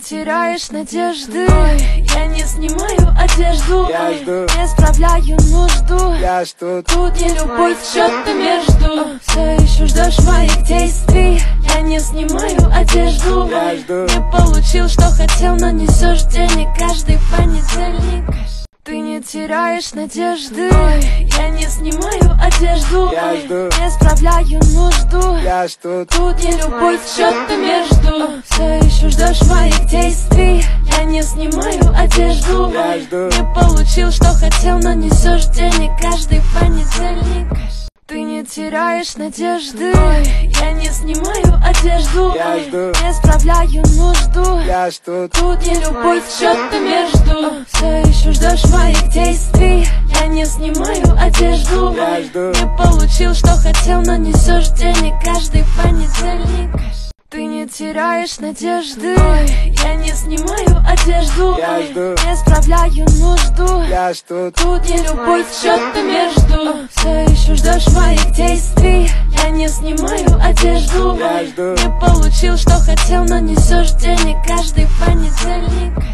теряешь надежды. Ой, я не снимаю одежду. Я жду, не справляю нужду. я жду. Тут не любовь, что-то между. Все еще ждешь моих действий. Я не снимаю одежду. Я жду. Не получил, что хотел, но несешь денег каждый понедельник. Ты не теряешь надежды. Ой, я не снимаю одежду. Я жду, не справляю нужду. я жду. Тут не любовь, что-то между. Все еще ждешь моих действий. Я не снимаю одежду. Я жду. Не получил, что хотел, но несешь денег каждый понедельник. Ты не теряешь надежды. Ой, я не снимаю одежду. Я жду, не справляю нужду. я жду. Тут не любовь, что-то между. Все еще ждешь моих действий. Я не снимаю одежду. Я жду. Не получил, что хотел, но несешь денег каждый понедельник. Ты не теряешь надежды. Ой, я не снимаю одежду. Я жду, не справляю нужду. я жду. Тут не любовь, что-то между. Все еще ждешь моих действий. Я не снимаю одежду. Я жду. Не получил, что хотел, но несешь денег каждый понедельник.